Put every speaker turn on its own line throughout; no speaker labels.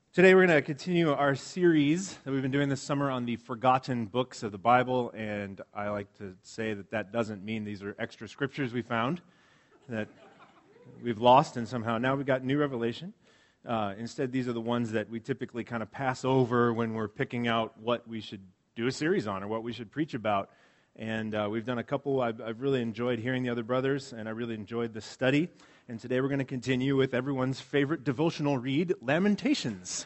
Today we're going to continue our series that we've been doing this summer on the forgotten books of the Bible, and I like to say that doesn't mean these are extra scriptures we found that we've lost and somehow now we've got new revelation. Instead, these are the ones that we typically kind of pass over when we're picking out what we should do a series on or what we should preach about. And we've done a couple. I've really enjoyed hearing the other brothers, and I really enjoyed the study. And today we're going to continue with everyone's favorite devotional read, Lamentations.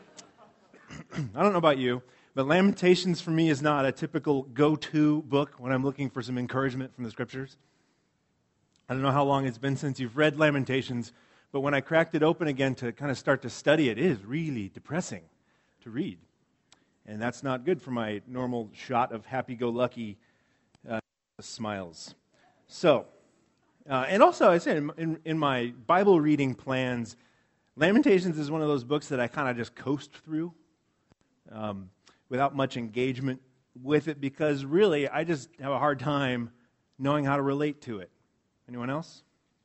I don't know about you, but Lamentations for me is not a typical go-to book when I'm looking for some encouragement from the Scriptures. I don't know how long it's been since you've read Lamentations, but when I cracked it open again to kind of start to study it, it is really depressing to read. And that's not good for my normal shot of happy-go-lucky smiles. So, and also, I said, in my Bible reading plans, Lamentations is one of those books that I kind of just coast through without much engagement with it because really I just have a hard time knowing how to relate to it. Anyone else?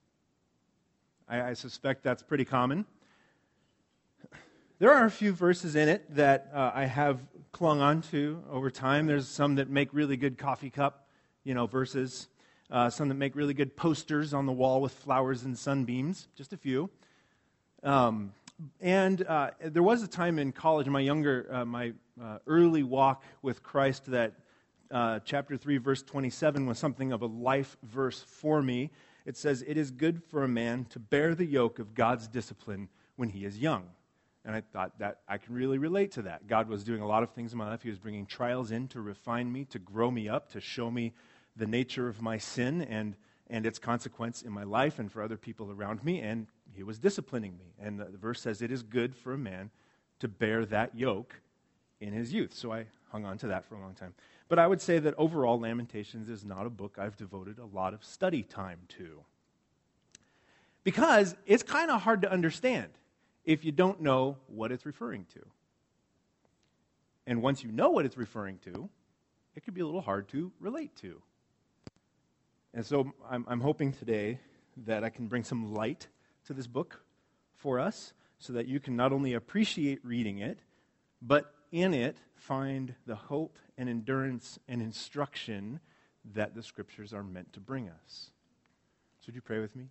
I suspect that's pretty common. There are a few verses in it that I have clung on to over time. There's some that make really good coffee cup, verses. Some that make really good posters on the wall with flowers and sunbeams. Just a few. And there was a time in college, in my early walk with Christ, that chapter 3, verse 27 was something of a life verse for me. It says, "It is good for a man to bear the yoke of God's discipline when he is young." And I thought that I can really relate to that. God was doing a lot of things in my life. He was bringing trials in to refine me, to grow me up, to show me the nature of my sin and its consequence in my life and for other people around me, and he was disciplining me. And the verse says, "It is good for a man to bear that yoke in his youth." So I hung on to that for a long time. But I would say that overall, Lamentations is not a book I've devoted a lot of study time to. Because it's kind of hard to understand if you don't know what it's referring to. And once you know what it's referring to, it can be a little hard to relate to. And so I'm hoping today that I can bring some light to this book for us so that you can not only appreciate reading it, but in it find the hope and endurance and instruction that the Scriptures are meant to bring us. So would you pray with me?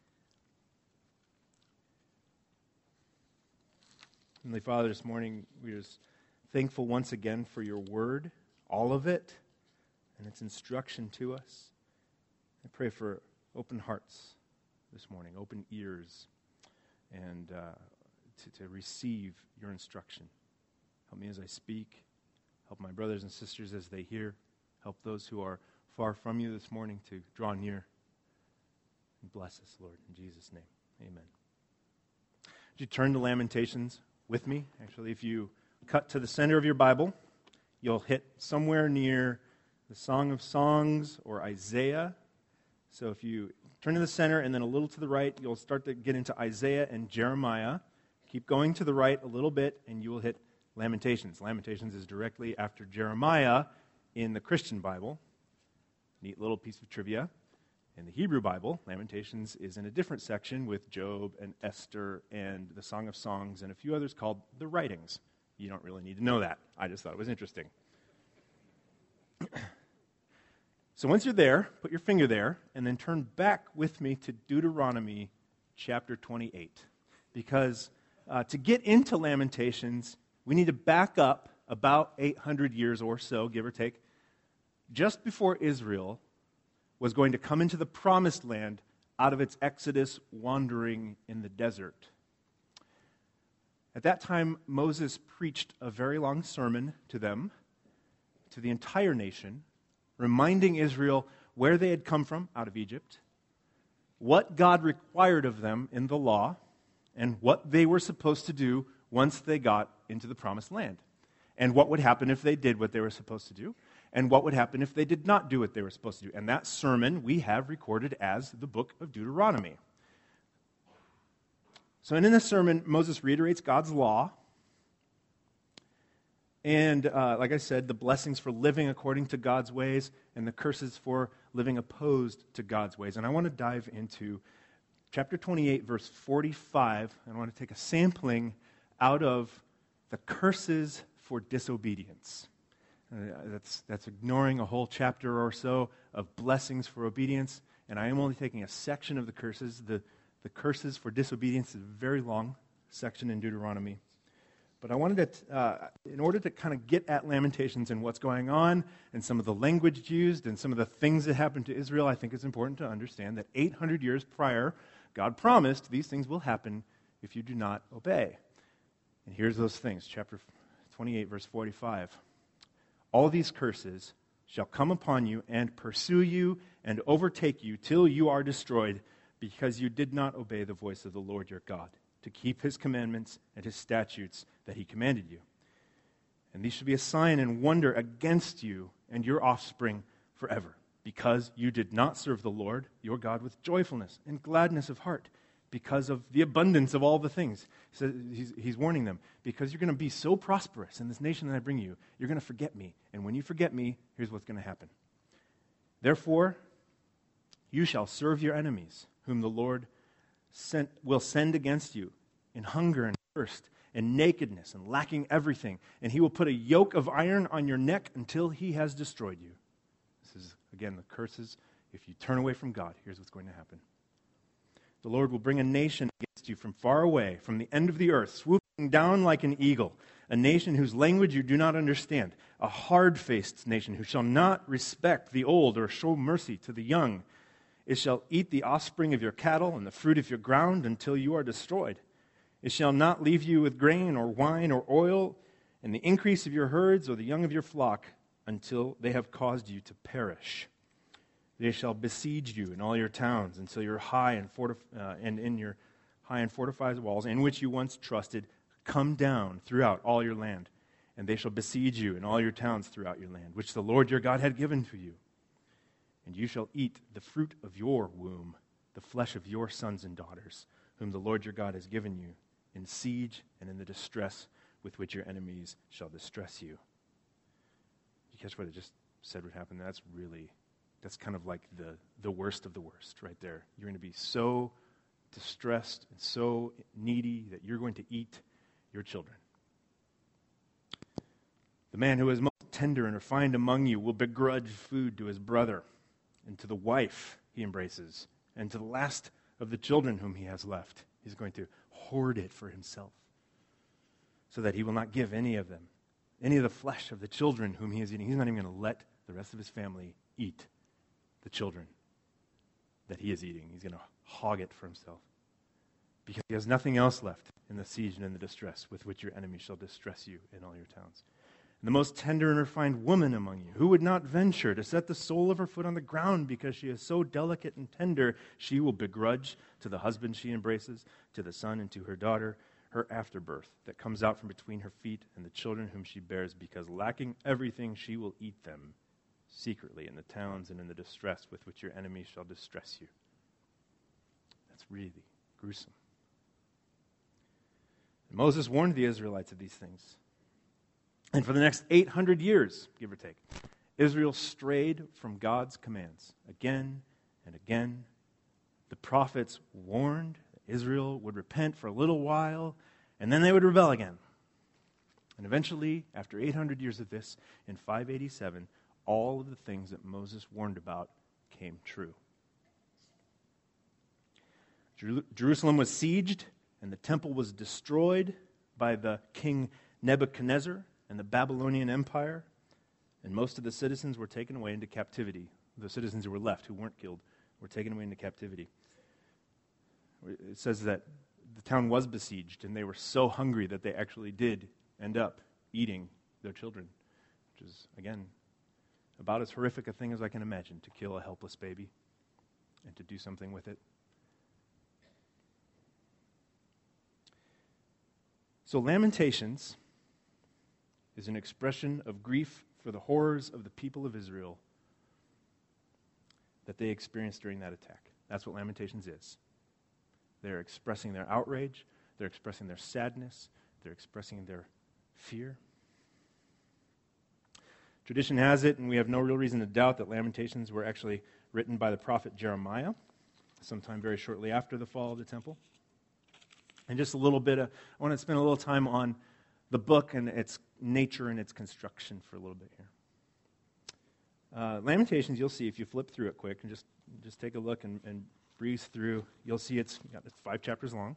Heavenly Father, this morning we're just thankful once again for your word, all of it, and its instruction to us. I pray for open hearts this morning, open ears, and to receive your instruction. Help me as I speak. Help my brothers and sisters as they hear. Help those who are far from you this morning to draw near. And bless us, Lord, in Jesus' name. Amen. Would you turn to Lamentations with me? Actually, if you cut to the center of your Bible, you'll hit somewhere near the Song of Songs or Isaiah. So if you turn to the center and then a little to the right, you'll start to get into Isaiah and Jeremiah. Keep going to the right a little bit, and you will hit Lamentations. Lamentations is directly after Jeremiah in the Christian Bible. Neat little piece of trivia. In the Hebrew Bible, Lamentations is in a different section with Job and Esther and the Song of Songs and a few others called the Writings. You don't really need to know that. I just thought it was interesting. So once you're there, put your finger there, and then turn back with me to Deuteronomy chapter 28. Because to get into Lamentations, we need to back up about 800 years or so, give or take, just before Israel was going to come into the promised land out of its exodus wandering in the desert. At that time, Moses preached a very long sermon to them, to the entire nation, reminding Israel where they had come from out of Egypt, what God required of them in the law, and what they were supposed to do once they got into the promised land, and what would happen if they did what they were supposed to do, and what would happen if they did not do what they were supposed to do. And that sermon we have recorded as the book of Deuteronomy. So in this sermon, Moses reiterates God's law, and like I said, the blessings for living according to God's ways and the curses for living opposed to God's ways. And I want to dive into chapter 28, verse 45. And I want to take a sampling out of the curses for disobedience. That's ignoring a whole chapter or so of blessings for obedience, and I am only taking a section of the curses. The curses for disobedience is a very long section in Deuteronomy. But I wanted to, in order to kind of get at Lamentations and what's going on, and some of the language used, and some of the things that happened to Israel, I think it's important to understand that 800 years prior, God promised these things will happen if you do not obey. And here's those things, chapter 28, verse 45. All these curses shall come upon you and pursue you and overtake you till you are destroyed, because you did not obey the voice of the Lord your God, to keep his commandments and his statutes that he commanded you. And these shall be a sign and wonder against you and your offspring forever, because you did not serve the Lord your God with joyfulness and gladness of heart, because of the abundance of all the things. So he's warning them, because you're going to be so prosperous in this nation that I bring you, you're going to forget me. And when you forget me, here's what's going to happen. Therefore, you shall serve your enemies, whom the Lord will send against you in hunger and thirst and nakedness and lacking everything. And he will put a yoke of iron on your neck until he has destroyed you. This is, again, the curses. If you turn away from God, here's what's going to happen. The Lord will bring a nation against you from far away, from the end of the earth, swooping down like an eagle, a nation whose language you do not understand, a hard-faced nation who shall not respect the old or show mercy to the young. It shall eat the offspring of your cattle and the fruit of your ground until you are destroyed. It shall not leave you with grain or wine or oil, and the increase of your herds or the young of your flock, until they have caused you to perish. They shall besiege you in all your towns until your high and in your high and fortified walls, in which you once trusted, come down throughout all your land. And they shall besiege you in all your towns throughout your land, which the Lord your God had given to you. And you shall eat the fruit of your womb, the flesh of your sons and daughters, whom the Lord your God has given you, in siege and in the distress with which your enemies shall distress you. You catch what it just said would happen? That's kind of like the worst of the worst right there. You're going to be so distressed and so needy that you're going to eat your children. The man who is most tender and refined among you will begrudge food to his brother, and to the wife he embraces, and to the last of the children whom he has left. He's going to hoard it for himself, so that he will not give any of them, any of the flesh of the children whom he is eating. He's not even going to let the rest of his family eat the children that he is eating. He's going to hog it for himself, because he has nothing else left in the siege and in the distress with which your enemies shall distress you in all your towns. And the most tender and refined woman among you, who would not venture to set the sole of her foot on the ground because she is so delicate and tender, she will begrudge to the husband she embraces, to the son and to her daughter, her afterbirth that comes out from between her feet and the children whom she bears, because lacking everything she will eat them secretly in the towns and in the distress with which your enemies shall distress you. That's really gruesome. And Moses warned the Israelites of these things. And for the next 800 years, give or take, Israel strayed from God's commands again and again. The prophets warned that Israel would repent for a little while, and then they would rebel again. And eventually, after 800 years of this, in 587, all of the things that Moses warned about came true. Jerusalem was sieged, and the temple was destroyed by the king Nebuchadnezzar and the Babylonian Empire, and most of the citizens were taken away into captivity. The citizens who were left, who weren't killed, were taken away into captivity. It says that the town was besieged, and they were so hungry that they actually did end up eating their children, which is, again, about as horrific a thing as I can imagine, to kill a helpless baby and to do something with it. So Lamentations is an expression of grief for the horrors of the people of Israel that they experienced during that attack. That's what Lamentations is. They're expressing their outrage, they're expressing their sadness, they're expressing their fear. Tradition has it, and we have no real reason to doubt, that Lamentations were actually written by the prophet Jeremiah, sometime very shortly after the fall of the temple. And just a little bit, I want to spend a little time on the book and its nature and its construction for a little bit here. Lamentations, you'll see if you flip through it quick and just take a look and breeze through, you'll see it's 5 chapters long.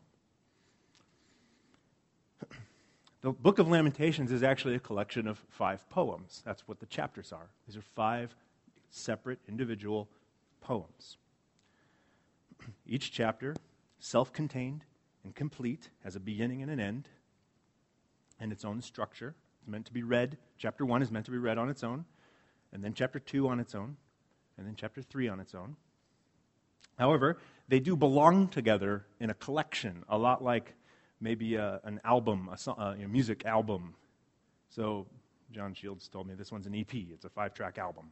The book of Lamentations is actually a collection of 5 poems. That's what the chapters are. These are 5 separate individual poems. Each chapter, self-contained and complete, has a beginning and an end and its own structure. It's meant to be read. Chapter 1 is meant to be read on its own, and then chapter 2 on its own, and then chapter 3 on its own. However, they do belong together in a collection, a lot like maybe an album, a music album. So John Shields told me this one's an EP. It's a 5-track album.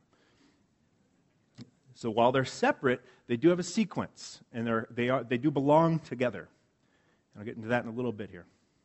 So while they're separate, they do have a sequence, and they do belong together. And I'll get into that in a little bit here.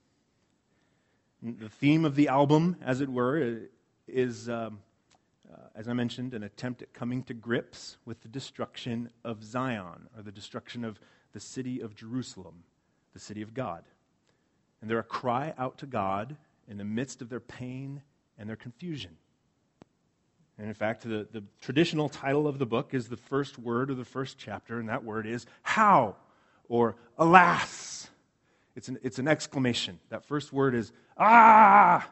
The theme of the album, as it were, is, as I mentioned, an attempt at coming to grips with the destruction of Zion, or the destruction of the city of Jerusalem, the city of God. And they're a cry out to God in the midst of their pain and their confusion. And in fact, the traditional title of the book is the first word of the first chapter, and that word is how, or alas. It's an exclamation. That first word is ah.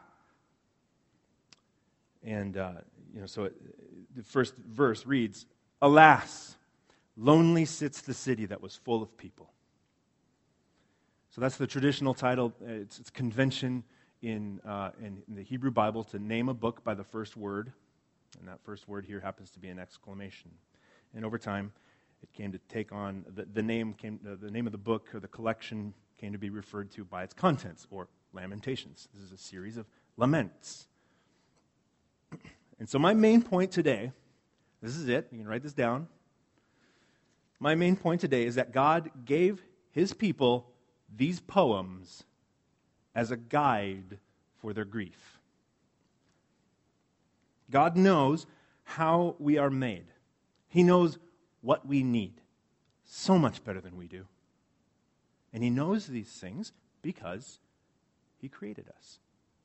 And so the first verse reads, "Alas, lonely sits the city that was full of people." So that's the traditional title. It's convention in the Hebrew Bible to name a book by the first word, and that first word here happens to be an exclamation. And over time, it came to take on the name of the book or the collection came to be referred to by its contents, or Lamentations. This is a series of laments. And so my main point today, this is it, you can write this down. My main point today is that God gave his people these poems as a guide for their grief. God knows how we are made. He knows what we need so much better than we do. And he knows these things because he created us.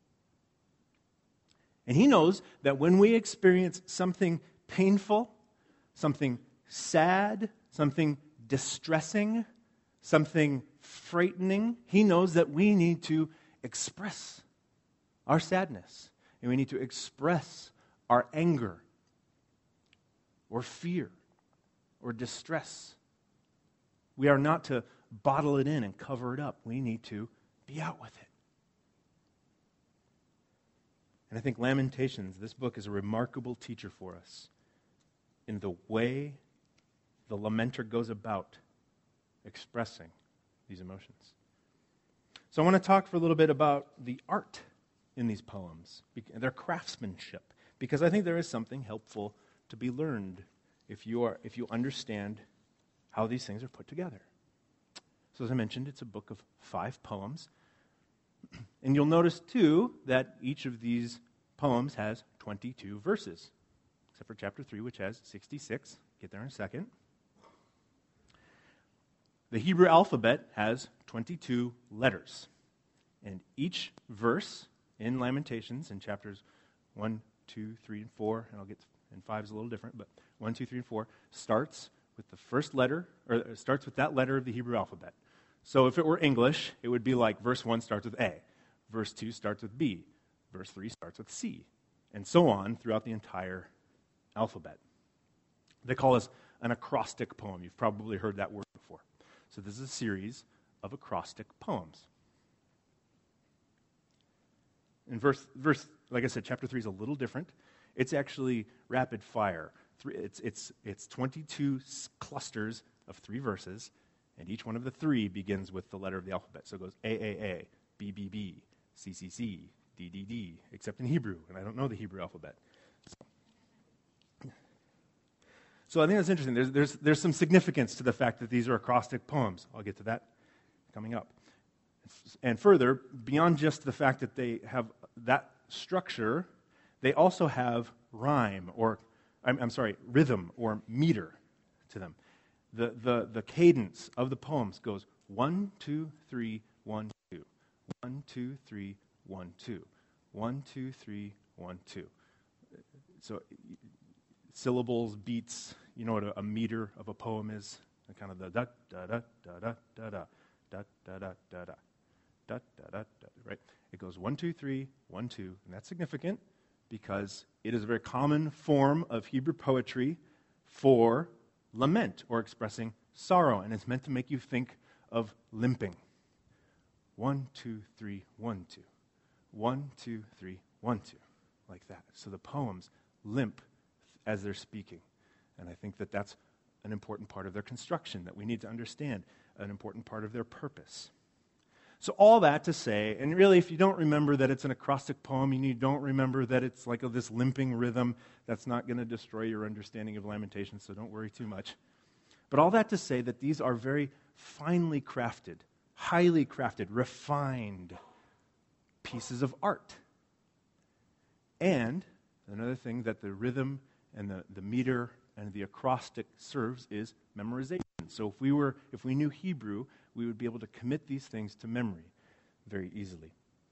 And he knows that when we experience something painful, something sad, something distressing, something frightening, he knows that we need to express our sadness. And we need to express our anger or fear or distress. We are not to bottle it in and cover it up. We need to be out with it. And I think Lamentations, this book, is a remarkable teacher for us in the way the lamenter goes about expressing these emotions. So I want to talk for a little bit about the art in these poems, their craftsmanship, because I think there is something helpful to be learned if you understand how these things are put together. So as I mentioned, it's a book of 5 poems. And you'll notice, too, that each of these poems has 22 verses, except for chapter 3, which has 66. Get there in a second. The Hebrew alphabet has 22 letters. And each verse in Lamentations, in chapters 1, 2, 3, and 4, and 5 is a little different, but 1, 2, 3, and 4, starts with the first letter, or starts with that letter of the Hebrew alphabet. So if it were English, it would be like verse 1 starts with A, verse 2 starts with B, verse 3 starts with C, and so on throughout the entire alphabet. They call this an acrostic poem. You've probably heard that word before. So this is a series of acrostic poems. In verse, like I said, chapter 3 is a little different. It's actually rapid fire. It's 22 clusters of 3 verses, and each one of the 3 begins with the letter of the alphabet. So it goes AAA, BBB, CCC, DDD, except in Hebrew, and I don't know the Hebrew alphabet. So I think that's interesting. There's some significance to the fact that these are acrostic poems. I'll get to that coming up. And further, beyond just the fact that they have that structure, they also have rhyme, or rhythm or meter to them. The cadence of the poems goes 1, 2, 3, 1, 2. 1, 2, 3, 1, 2. 1, 2, 3, 1, 2. So syllables, beats, you know what a meter of a poem is? Kind of the da da da da da da da da da da da da da da da, right? It goes 1, 2, 3, 1, 2, and that's significant because it is a very common form of Hebrew poetry for lament or expressing sorrow, and it's meant to make you think of limping. 1, 2, 3, 1, 2. 1, 2, 3, 1, 2, like that. So the poems limp as they're speaking, and I think that that's an important part of their construction that we need to understand, an important part of their purpose. So all that to say, and really if you don't remember that it's an acrostic poem and you don't remember that it's like this limping rhythm, that's not going to destroy your understanding of Lamentations, so don't worry too much. But all that to say that these are very finely crafted, highly crafted, refined pieces of art. And another thing that the rhythm and the meter and the acrostic serves is memorization. So if we knew Hebrew, we would be able to commit these things to memory very easily.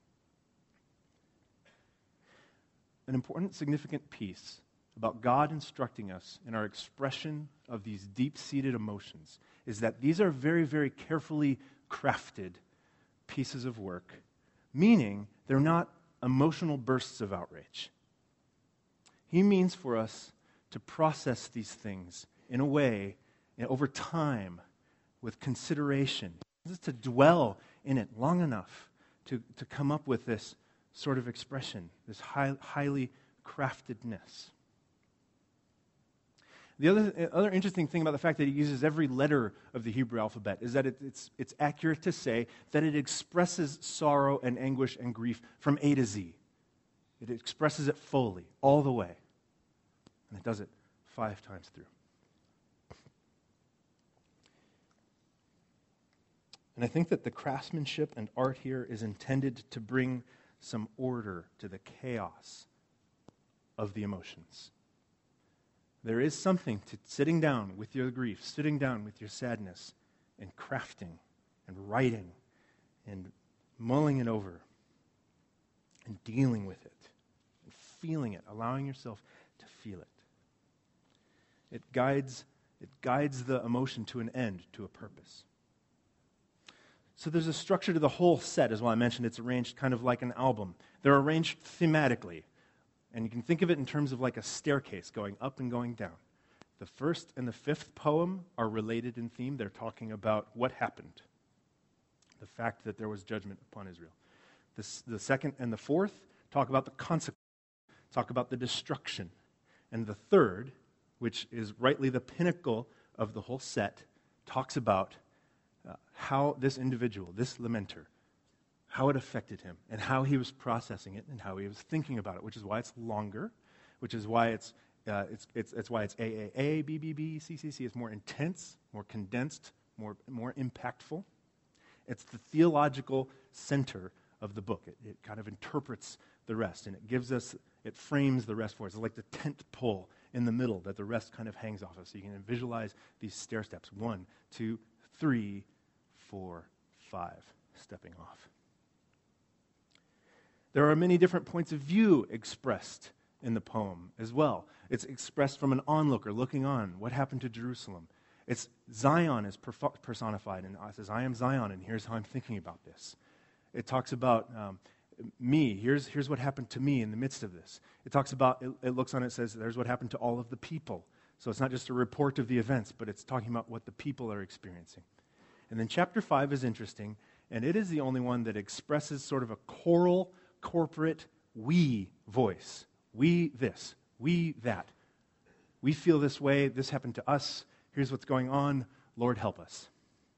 An important, significant piece about God instructing us in our expression of these deep-seated emotions is that these are very, very carefully crafted pieces of work, meaning they're not emotional bursts of outrage. He means for us to process these things in a way, over time, with consideration, just to dwell in it long enough to come up with this sort of expression, this highly craftedness. The other interesting thing about the fact that he uses every letter of the Hebrew alphabet is that it's accurate to say that it expresses sorrow and anguish and grief from A to Z. It expresses it fully, all the way. And it does it 5 times through. And I think that the craftsmanship and art here is intended to bring some order to the chaos of the emotions. There is something to sitting down with your grief, sitting down with your sadness, and crafting and writing and mulling it over and dealing with it and feeling it, allowing yourself to feel it. It guides the emotion to an end, to a purpose. So there's a structure to the whole set as well. I mentioned it's arranged kind of like an album. They're arranged thematically. And you can think of it in terms of like a staircase going up and going down. The first and the fifth poem are related in theme. They're talking about what happened, the fact that there was judgment upon Israel. The second and the fourth talk about the consequence, talk about the destruction. And the third, which is rightly the pinnacle of the whole set, talks about how this individual, this lamenter, how it affected him, and how he was processing it, and how he was thinking about it, which is why it's longer, which is why it's why it's AAA, BBB, CCC. It's more intense, more condensed, more impactful. It's the theological center of the book. It kind of interprets the rest, and it frames the rest for us. It's like the tent pole in the middle that the rest kind of hangs off of. So you can visualize these stair steps: 1, 2, 3, 4, 5, stepping off. There are many different points of view expressed in the poem as well. It's expressed from an onlooker looking on. What happened to Jerusalem? It's Zion is personified, and it says, I am Zion, and here's how I'm thinking about this. It talks about me. Here's what happened to me in the midst of this. It talks about, it looks on it, says, there's what happened to all of the people. So it's not just a report of the events, but it's talking about what the people are experiencing. And then chapter 5 is interesting, and it is the only one that expresses sort of a choral, corporate we voice. We this, we that. We feel this way, this happened to us, here's what's going on, Lord help us.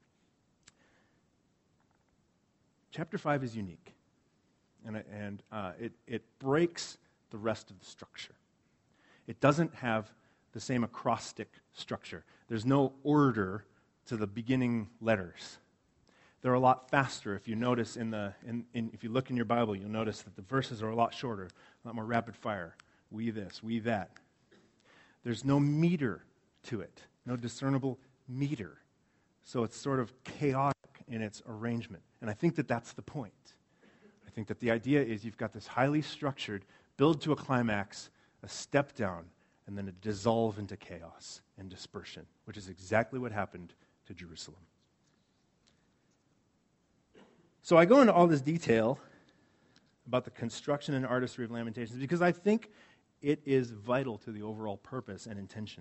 Chapter 5 is unique, and it breaks the rest of the structure. It doesn't have the same acrostic structure. There's no order to the beginning letters. They're a lot faster. If you notice if you look in your Bible, you'll notice that the verses are a lot shorter, a lot more rapid fire. We this, we that. There's no meter to it, no discernible meter. So it's sort of chaotic in its arrangement. And I think that that's the point. I think that the idea is you've got this highly structured build to a climax, a step down, and then a dissolve into chaos and dispersion, which is exactly what happened to Jerusalem. So I go into all this detail about the construction and artistry of Lamentations because I think it is vital to the overall purpose and intention.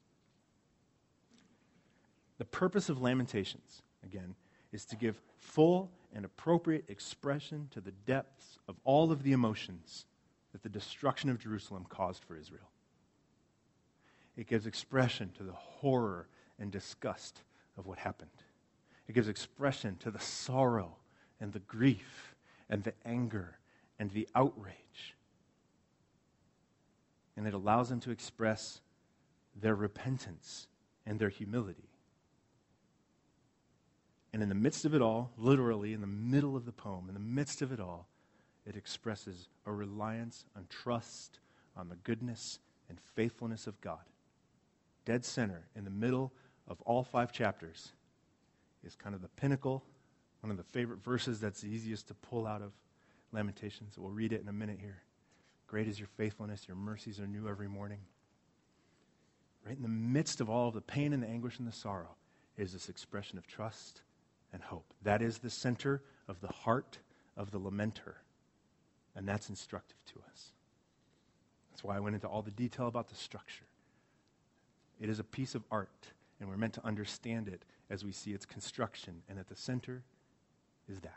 The purpose of Lamentations, again, is to give full and appropriate expression to the depths of all of the emotions that the destruction of Jerusalem caused for Israel. It gives expression to the horror and disgust of what happened. It gives expression to the sorrow and the grief and the anger and the outrage. And it allows them to express their repentance and their humility. And in the midst of it all, literally in the middle of the poem, in the midst of it all, it expresses a reliance on trust, on the goodness and faithfulness of God. Dead center, in the middle of all 5 chapters, is kind of the pinnacle, one of the favorite verses that's the easiest to pull out of Lamentations. We'll read it in a minute here. Great is your faithfulness, your mercies are new every morning. Right in the midst of all of the pain and the anguish and the sorrow is this expression of trust and hope. That is the center of the heart of the lamenter. And that's instructive to us. That's why I went into all the detail about the structure. It is a piece of art, and we're meant to understand it as we see its construction. And at the center is that.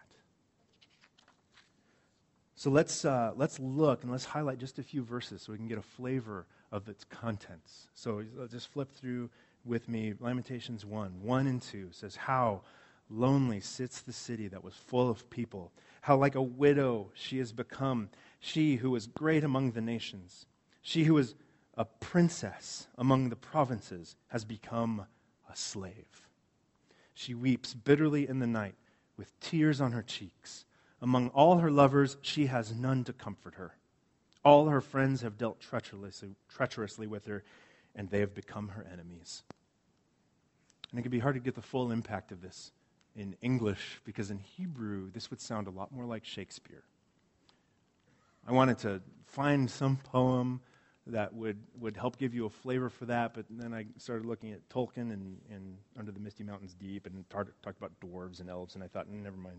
So let's look and let's highlight just a few verses so we can get a flavor of its contents. So just flip through with me. Lamentations 1 and 2 says, "How lonely sits the city that was full of people. How like a widow she has become, she who was great among the nations. She who was a princess among the provinces has become a slave. She weeps bitterly in the night with tears on her cheeks. Among all her lovers, she has none to comfort her. All her friends have dealt treacherously with her, and they have become her enemies." And it can be hard to get the full impact of this in English, because in Hebrew, this would sound a lot more like Shakespeare. I wanted to find some poem that would help give you a flavor for that, but then I started looking at Tolkien and Under the Misty Mountains Deep, and talked about dwarves and elves, and I thought, never mind.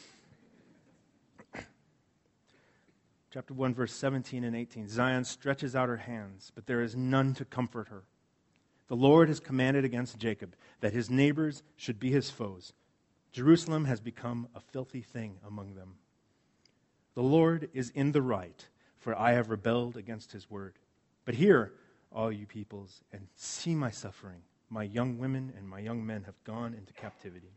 Chapter 1, verse 17 and 18. "Zion stretches out her hands, but there is none to comfort her. The Lord has commanded against Jacob that his neighbors should be his foes. Jerusalem has become a filthy thing among them. The Lord is in the right, for I have rebelled against his word. But hear, all you peoples, and see my suffering. My young women and my young men have gone into captivity."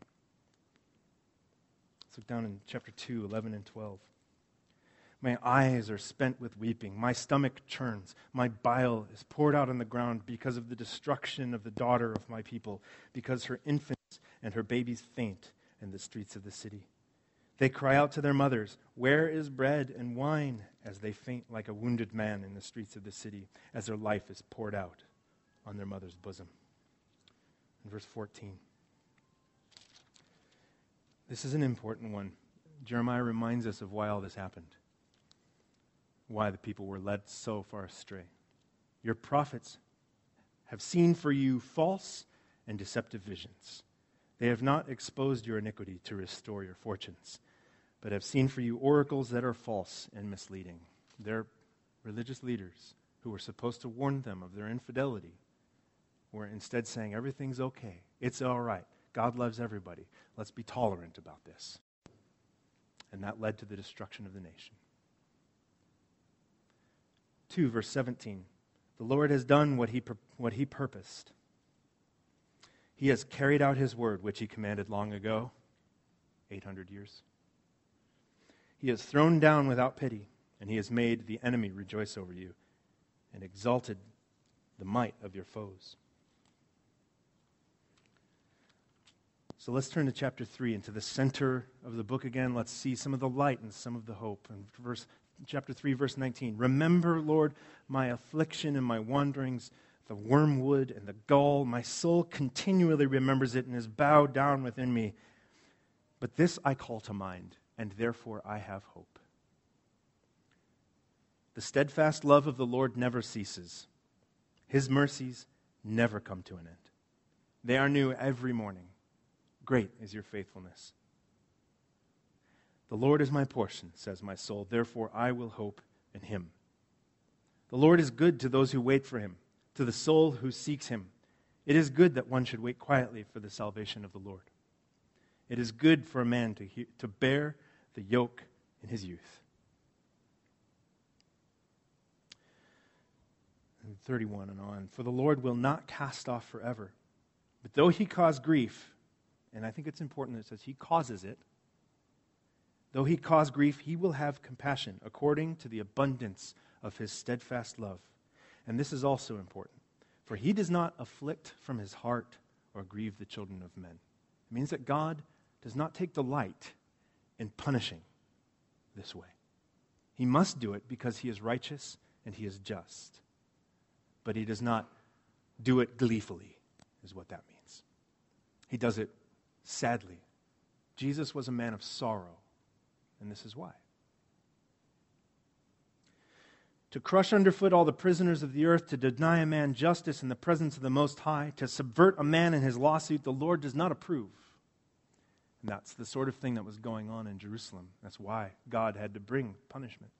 Let's look down in chapter 2, 11 and 12. "My eyes are spent with weeping. My stomach churns. My bile is poured out on the ground because of the destruction of the daughter of my people, because her infants and her babies faint in the streets of the city. They cry out to their mothers, 'Where is bread and wine?' as they faint like a wounded man in the streets of the city, as their life is poured out on their mother's bosom." In verse 14. This is an important one. Jeremiah reminds us of why all this happened, why the people were led so far astray. "Your prophets have seen for you false and deceptive visions. They have not exposed your iniquity to restore your fortunes, but have seen for you oracles that are false and misleading." Their religious leaders, who were supposed to warn them of their infidelity, were instead saying, everything's okay, it's all right, God loves everybody, let's be tolerant about this. And that led to the destruction of the nation. 2, verse 17. "The Lord has done what he purposed. He has carried out his word, which he commanded long ago, 800 years. He has thrown down without pity, and he has made the enemy rejoice over you, and exalted the might of your foes." So let's turn to chapter 3, into the center of the book again. Let's see some of the light and some of the hope. And chapter 3, verse 19. "Remember, Lord, my affliction and my wanderings, the wormwood and the gall. My soul continually remembers it and is bowed down within me. But this I call to mind, and therefore I have hope. The steadfast love of the Lord never ceases. His mercies never come to an end. They are new every morning. Great is your faithfulness. The Lord is my portion, says my soul. Therefore I will hope in him. The Lord is good to those who wait for him, to the soul who seeks him. It is good that one should wait quietly for the salvation of the Lord. It is good for a man to bear the yoke in his youth. And 31 and on. For the Lord will not cast off forever. But though he cause grief, and I think it's important that it says he causes it, though he cause grief, he will have compassion according to the abundance of his steadfast love. And this is also important. For he does not afflict from his heart or grieve the children of men. It means that God does not take delight in punishing this way. He must do it because he is righteous and he is just. But he does not do it gleefully, is what that means. He does it sadly. Jesus was a man of sorrow, and this is why. To crush underfoot all the prisoners of the earth, to deny a man justice in the presence of the Most High, to subvert a man in his lawsuit, the Lord does not approve. And that's the sort of thing that was going on in Jerusalem. That's why God had to bring punishment.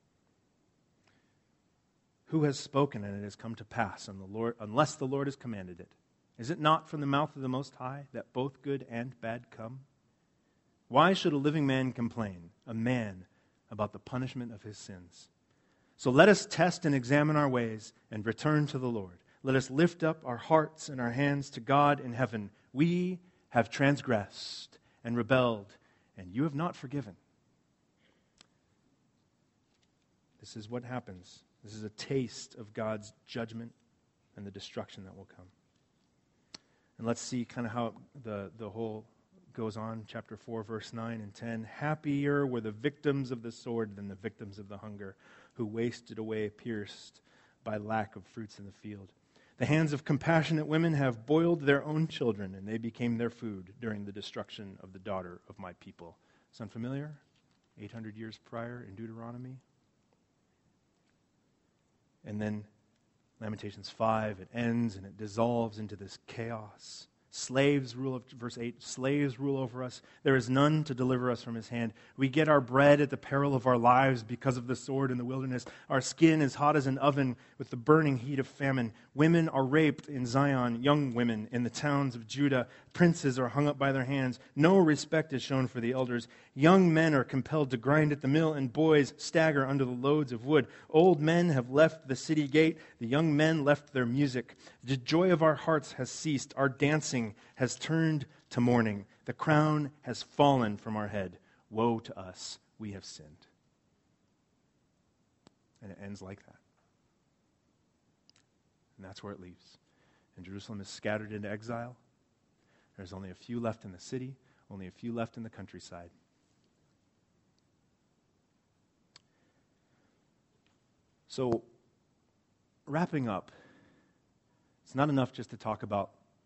Who has spoken and it has come to pass unless the Lord has commanded it? Is it not from the mouth of the Most High that both good and bad come? Why should a living man complain, a man, about the punishment of his sins? So let us test and examine our ways and return to the Lord. Let us lift up our hearts and our hands to God in heaven. We have transgressed and rebelled, and you have not forgiven. This is what happens. This is a taste of God's judgment and the destruction that will come. And let's see kind of how the whole goes on. Chapter 4, verse 9 and 10. Happier were the victims of the sword than the victims of the hunger, who wasted away pierced by lack of fruits in the field. The hands of compassionate women have boiled their own children, and they became their food during the destruction of the daughter of my people. Sound familiar? 800 years prior in Deuteronomy. And then Lamentations 5, it ends and it dissolves into this chaos. Slaves rule, verse 8, slaves rule over us. There is none to deliver us from his hand. We get our bread at the peril of our lives because of the sword in the wilderness. Our skin is hot as an oven with the burning heat of famine. Women are raped in Zion, young women in the towns of Judah. Princes are hung up by their hands. No respect is shown for the elders. Young men are compelled to grind at the mill, and boys stagger under the loads of wood. Old men have left the city gate. The young men left their music. The joy of our hearts has ceased. Our dancing has turned to mourning. The crown has fallen from our head. Woe to us, we have sinned. And it ends like that. And that's where it leaves. And Jerusalem is scattered into exile. There's only a few left in the city, only a few left in the countryside. So, wrapping up, it's not enough just to talk about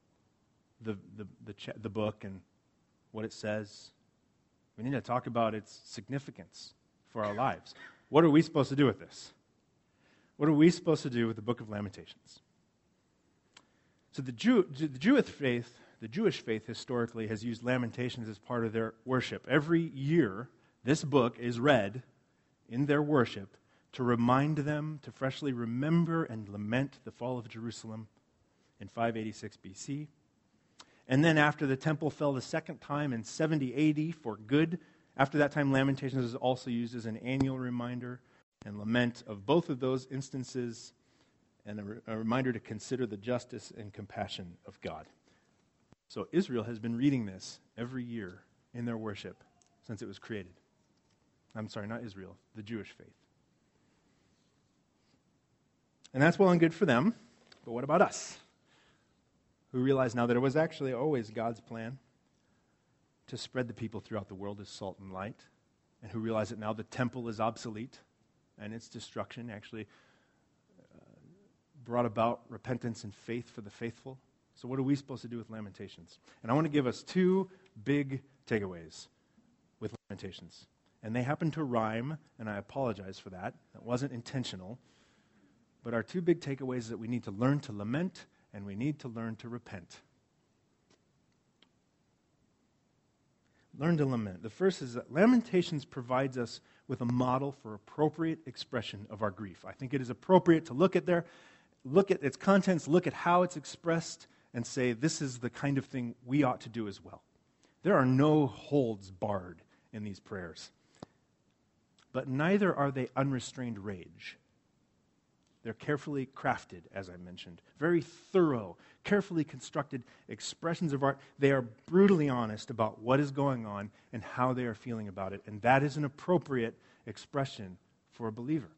the book and what it says. We need to talk about its significance for our lives. What are we supposed to do with this? What are we supposed to do with the book of Lamentations? So the Jewish faith historically has used Lamentations as part of their worship. Every year, this book is read in their worship to remind them to freshly remember and lament the fall of Jerusalem in 586 BC. And then after the temple fell the second time in 70 AD for good, after that time, Lamentations is also used as an annual reminder and lament of both of those instances, and a reminder to consider the justice and compassion of God. So Israel has been reading this every year in their worship since it was created. I'm sorry, not Israel, the Jewish faith. And that's well and good for them, but what about us? Who realize now that it was actually always God's plan to spread the people throughout the world as salt and light, and who realize that now the temple is obsolete and its destruction actually brought about repentance and faith for the faithful. So what are we supposed to do with Lamentations? And I want to give us two big takeaways with Lamentations. And they happen to rhyme, and I apologize for that. That wasn't intentional. But our two big takeaways is that we need to learn to lament and we need to learn to repent. Learn to lament. The first is that Lamentations provides us with a model for appropriate expression of our grief. I think it is appropriate to look at its contents, look at how it's expressed, and say this is the kind of thing we ought to do as well. There are no holds barred in these prayers. But neither are they unrestrained rage. They're carefully crafted, as I mentioned, very thorough, carefully constructed expressions of art. They are brutally honest about what is going on and how they are feeling about it, and that is an appropriate expression for a believer.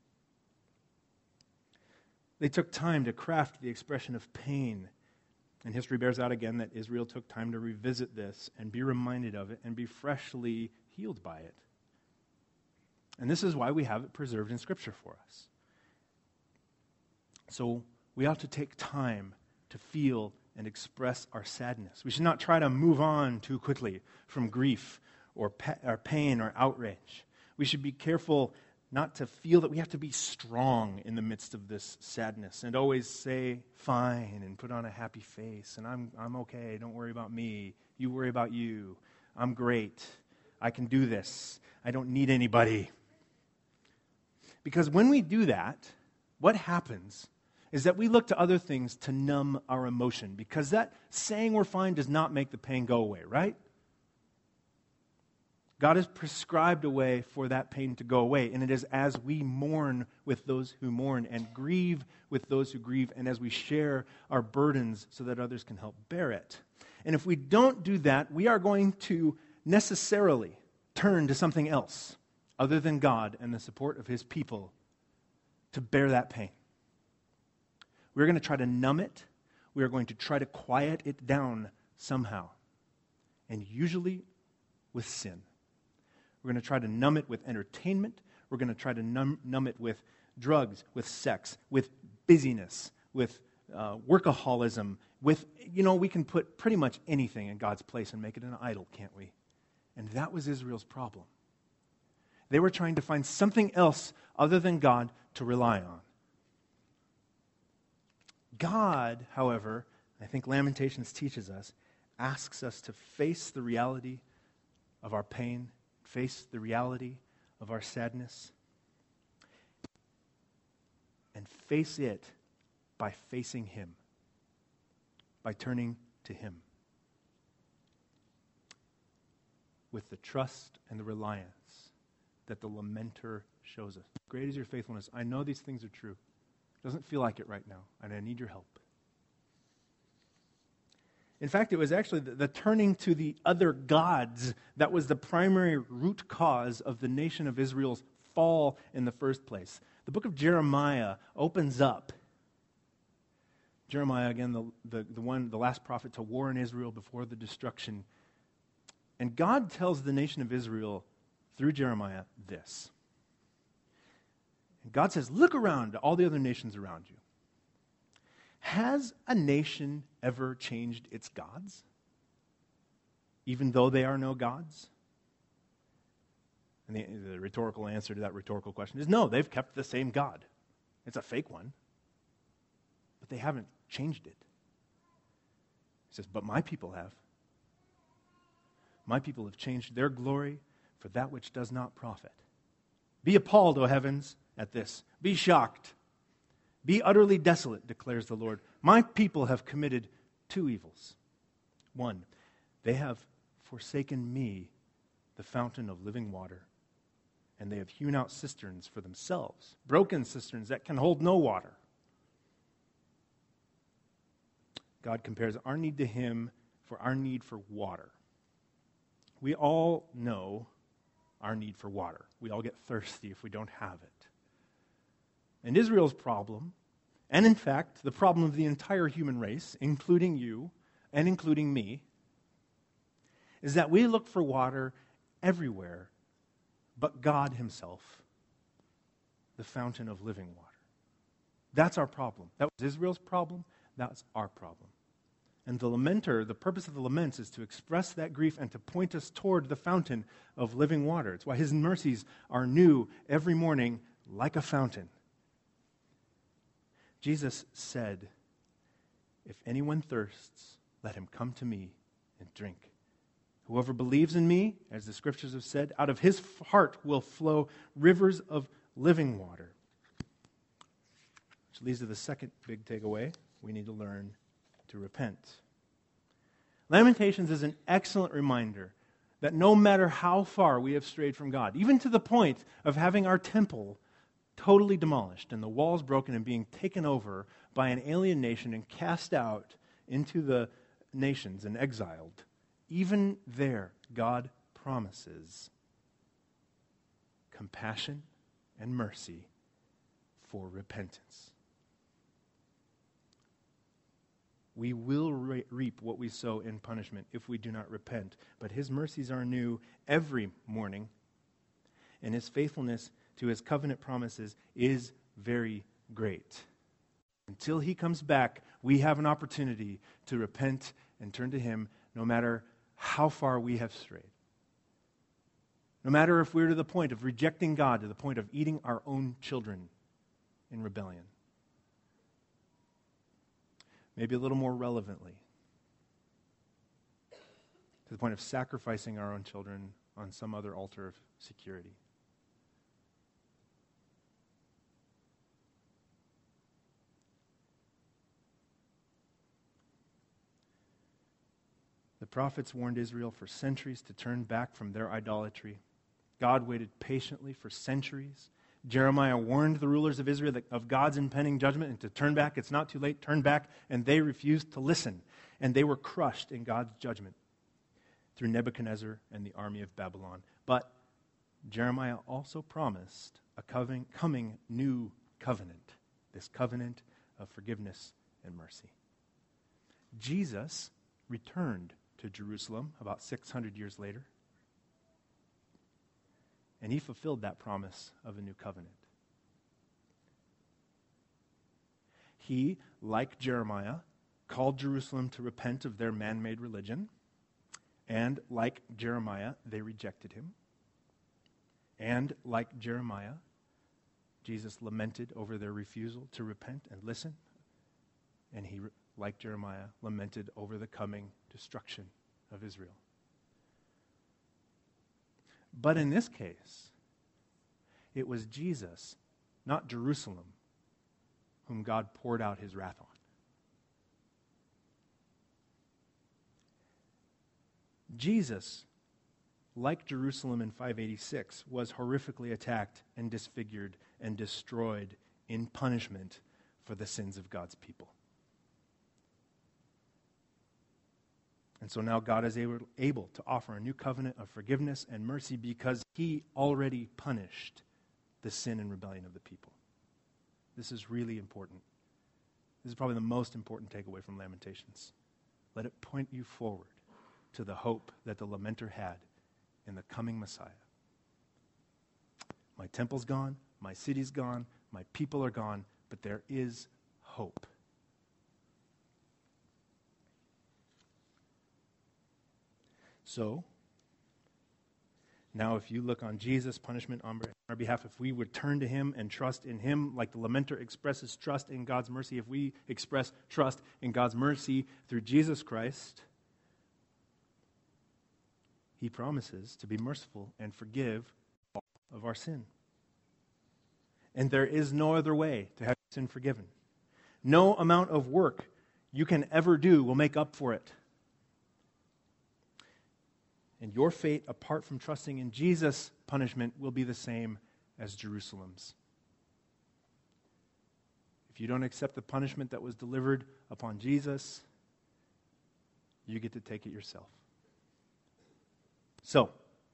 They took time to craft the expression of pain, and history bears out again that Israel took time to revisit this and be reminded of it and be freshly healed by it. And this is why we have it preserved in Scripture for us. So we ought to take time to feel and express our sadness. We should not try to move on too quickly from grief or pain or outrage. We should be careful not to feel that we have to be strong in the midst of this sadness and always say, fine, and put on a happy face, and I'm okay, don't worry about me, you worry about you, I'm great, I can do this, I don't need anybody. Because when we do that, what happens is that we look to other things to numb our emotion, because that saying we're fine does not make the pain go away, right? God has prescribed a way for that pain to go away, and it is as we mourn with those who mourn and grieve with those who grieve, and as we share our burdens so that others can help bear it. And if we don't do that, we are going to necessarily turn to something else other than God and the support of His people to bear that pain. We're going to try to numb it. We are going to try to quiet it down somehow, and usually with sin. We're going to try to numb it with entertainment. We're going to try to numb it with drugs, with sex, with busyness, with workaholism, with, we can put pretty much anything in God's place and make it an idol, can't we? And that was Israel's problem. They were trying to find something else other than God to rely on. God, however, I think Lamentations teaches us, asks us to face the reality of our pain, face the reality of our sadness, and face it by facing Him, by turning to Him, with the trust and the reliance that the lamenter shows us. Great is your faithfulness. I know these things are true. It doesn't feel like it right now, and I need your help. In fact, it was actually the turning to the other gods that was the primary root cause of the nation of Israel's fall in the first place. The book of Jeremiah opens up. Jeremiah, again, the last prophet to warn Israel before the destruction. And God tells the nation of Israel through Jeremiah this. And God says, look around at all the other nations around you. Has a nation ever changed its gods, even though they are no gods? And the rhetorical answer to that rhetorical question is no, they've kept the same God. It's a fake one, but they haven't changed it. He says, but my people have. My people have changed their glory for that which does not profit. Be appalled, O heavens, at this. Be shocked. Be utterly desolate, declares the Lord. My people have committed two evils. One, they have forsaken me, the fountain of living water, and they have hewn out cisterns for themselves, broken cisterns that can hold no water. God compares our need to Him for our need for water. We all know our need for water. We all get thirsty if we don't have it. And Israel's problem, and in fact, the problem of the entire human race, including you and including me, is that we look for water everywhere but God Himself, the fountain of living water. That's our problem. That was Israel's problem. That's our problem. And the lamenter, the purpose of the laments is to express that grief and to point us toward the fountain of living water. It's why his mercies are new every morning like a fountain. Jesus said, "If anyone thirsts, let him come to me and drink. Whoever believes in me, as the scriptures have said, out of his heart will flow rivers of living water." Which leads to the second big takeaway. We need to learn to repent. Lamentations is an excellent reminder that no matter how far we have strayed from God, even to the point of having our temple totally demolished and the walls broken and being taken over by an alien nation and cast out into the nations and exiled, even there, God promises compassion and mercy for repentance. We will reap what we sow in punishment if we do not repent. But his mercies are new every morning, and his faithfulness to his covenant promises is very great. Until he comes back, we have an opportunity to repent and turn to him no matter how far we have strayed. No matter if we're to the point of rejecting God, to the point of eating our own children in rebellion. Maybe a little more relevantly, to the point of sacrificing our own children on some other altar of security. The prophets warned Israel for centuries to turn back from their idolatry. God waited patiently for centuries. Jeremiah warned the rulers of Israel of God's impending judgment and to turn back. It's not too late. Turn back. And they refused to listen. And they were crushed in God's judgment through Nebuchadnezzar and the army of Babylon. But Jeremiah also promised a coming new covenant, this covenant of forgiveness and mercy. Jesus returned to Jerusalem about 600 years later. And he fulfilled that promise of a new covenant. He, like Jeremiah, called Jerusalem to repent of their man-made religion. And like Jeremiah, they rejected him. And like Jeremiah, Jesus lamented over their refusal to repent and listen. And he, like Jeremiah, lamented over the coming destruction of Israel. But in this case, it was Jesus, not Jerusalem, whom God poured out his wrath on. Jesus, like Jerusalem in 586, was horrifically attacked and disfigured and destroyed in punishment for the sins of God's people. And so now God is able to offer a new covenant of forgiveness and mercy because he already punished the sin and rebellion of the people. This is really important. This is probably the most important takeaway from Lamentations. Let it point you forward to the hope that the lamenter had in the coming Messiah. My temple's gone, my city's gone, my people are gone, but there is hope. So, now if you look on Jesus' punishment on our behalf, if we would turn to him and trust in him, like the lamenter expresses trust in God's mercy, if we express trust in God's mercy through Jesus Christ, he promises to be merciful and forgive all of our sin. And there is no other way to have sin forgiven. No amount of work you can ever do will make up for it. And your fate, apart from trusting in Jesus' punishment, will be the same as Jerusalem's. If you don't accept the punishment that was delivered upon Jesus, you get to take it yourself. So,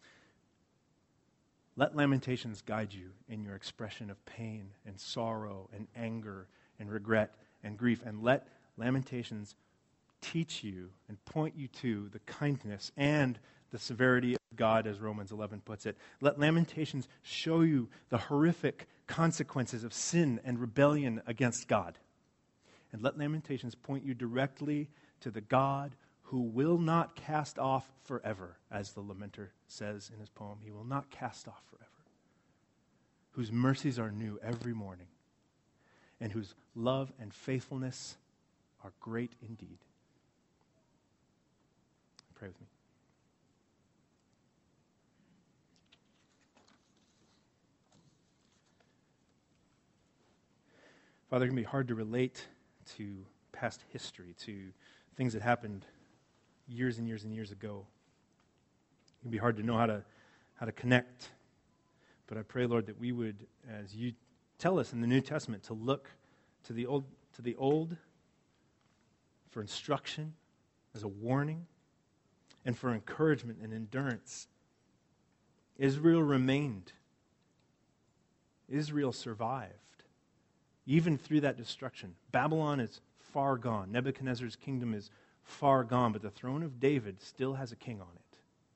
let Lamentations guide you in your expression of pain and sorrow and anger and regret and grief. And let Lamentations teach you and point you to the kindness and the severity of God, as Romans 11 puts it. Let Lamentations show you the horrific consequences of sin and rebellion against God. And let Lamentations point you directly to the God who will not cast off forever, as the lamenter says in his poem. He will not cast off forever. Whose mercies are new every morning, and whose love and faithfulness are great indeed. Pray with me. Father, it can be hard to relate to past history, to things that happened years and years and years ago. It can be hard to know how to connect. But I pray, Lord, that we would, as you tell us in the New Testament, to look to the old for instruction, as a warning, and for encouragement and endurance. Israel remained. Israel survived. Even through that destruction. Babylon is far gone. Nebuchadnezzar's kingdom is far gone, but the throne of David still has a king on it.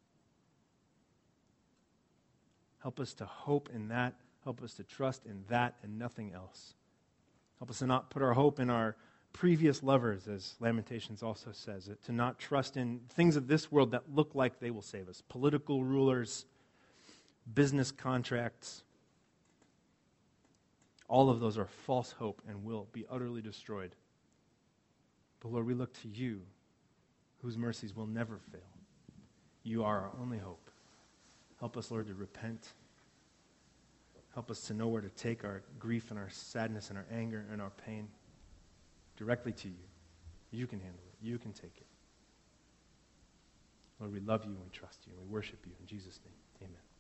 Help us to hope in that. Help us to trust in that and nothing else. Help us to not put our hope in our previous lovers, as Lamentations also says, to not trust in things of this world that look like they will save us. Political rulers, business contracts, all of those are false hope and will be utterly destroyed. But Lord, we look to you, whose mercies will never fail. You are our only hope. Help us, Lord, to repent. Help us to know where to take our grief and our sadness and our anger and our pain directly to you. You can handle it. You can take it. Lord, we love you and we trust you and we worship you. In Jesus' name, amen.